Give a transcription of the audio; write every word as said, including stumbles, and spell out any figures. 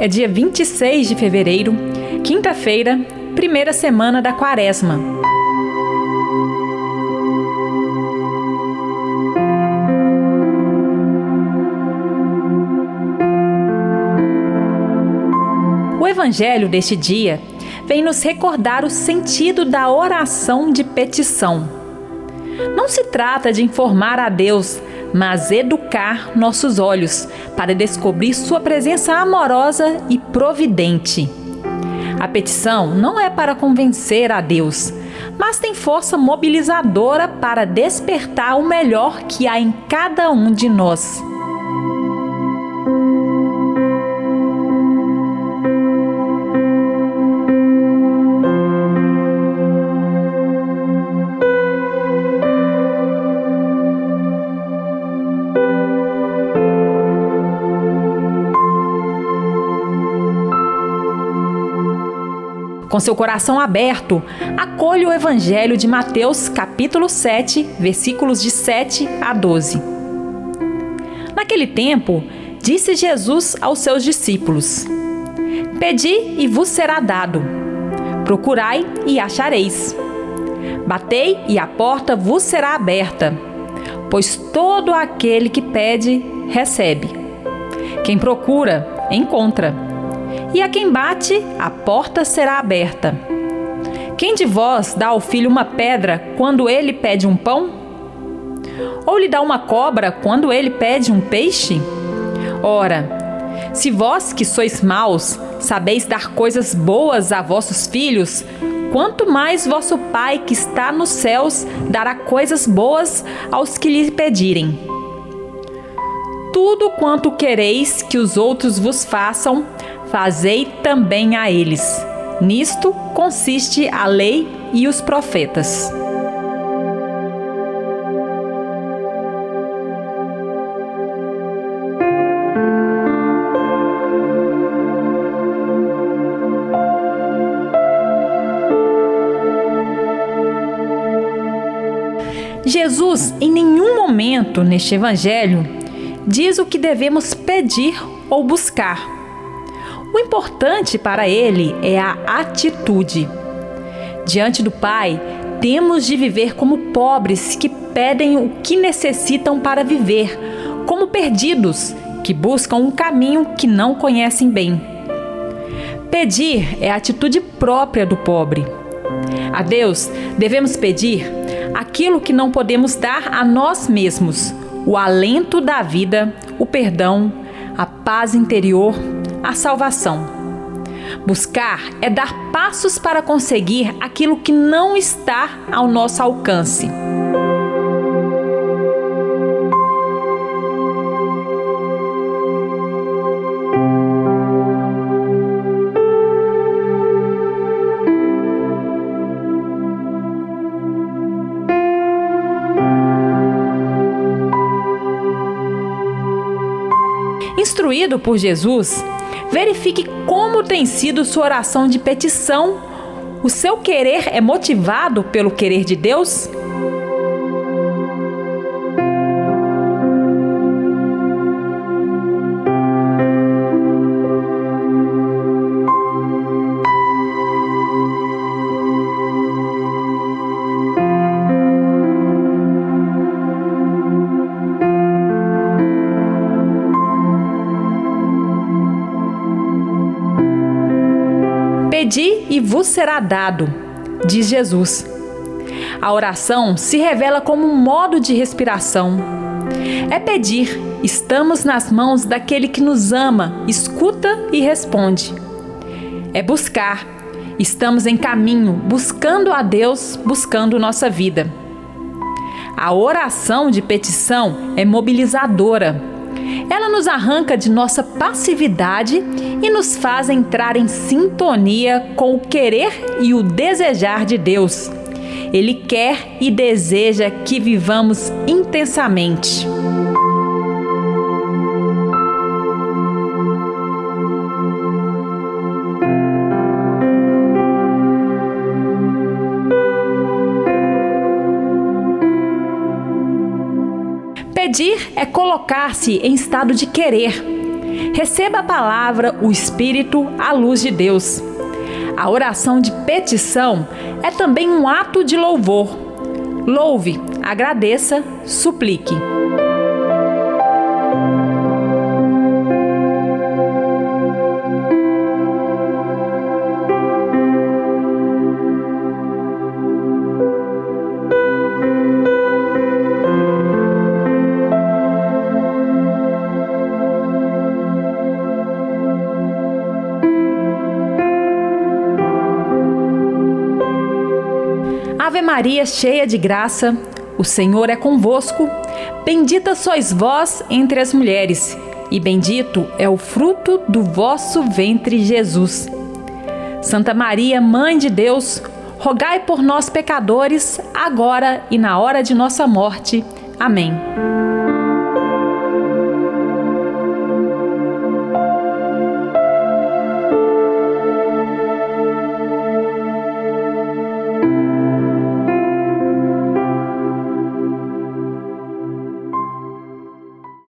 é dia vinte e seis de fevereiro, quinta-feira, primeira semana da Quaresma. O Evangelho deste dia vem nos recordar o sentido da oração de petição. Não se trata de informar a Deus, mas educar nossos olhos para descobrir sua presença amorosa e providente. A petição não é para convencer a Deus, mas tem força mobilizadora para despertar o melhor que há em cada um de nós. Com seu coração aberto, acolha o Evangelho de Mateus, capítulo sete, versículos de sete a doze. Naquele tempo, disse Jesus aos seus discípulos: Pedi e vos será dado, procurai e achareis, batei e a porta vos será aberta, pois todo aquele que pede, recebe. Quem procura, encontra. E a quem bate, a porta será aberta. Quem de vós dá ao filho uma pedra quando ele pede um pão? Ou lhe dá uma cobra quando ele pede um peixe? Ora, se vós que sois maus, sabeis dar coisas boas a vossos filhos, quanto mais vosso Pai que está nos céus dará coisas boas aos que lhe pedirem. Tudo quanto quereis que os outros vos façam, fazei também a eles. Nisto consiste a lei e os profetas. Jesus, em nenhum momento neste Evangelho, diz o que devemos pedir ou buscar. O importante para ele é a atitude. Diante do Pai, temos de viver como pobres que pedem o que necessitam para viver, como perdidos que buscam um caminho que não conhecem bem. Pedir é a atitude própria do pobre. A Deus devemos pedir aquilo que não podemos dar a nós mesmos: o alento da vida, o perdão, a paz interior, a salvação. Buscar é dar passos para conseguir aquilo que não está ao nosso alcance. Instruído por Jesus, verifique como tem sido sua oração de petição. O seu querer é motivado pelo querer de Deus? Pedi e vos será dado, diz Jesus. A oração se revela como um modo de respiração. É pedir, estamos nas mãos daquele que nos ama, escuta e responde. É buscar, estamos em caminho, buscando a Deus, buscando nossa vida. A oração de petição é mobilizadora. Ela nos arranca de nossa passividade e nos faz entrar em sintonia com o querer e o desejar de Deus. Ele quer e deseja que vivamos intensamente. Pedir é colocar-se em estado de querer. Receba a palavra, o Espírito, a luz de Deus. A oração de petição é também um ato de louvor. Louve, agradeça, suplique. Ave Maria, cheia de graça, o Senhor é convosco. Bendita sois vós entre as mulheres, e bendito é o fruto do vosso ventre, Jesus. Santa Maria, Mãe de Deus, rogai por nós, pecadores, agora e na hora de nossa morte. Amém.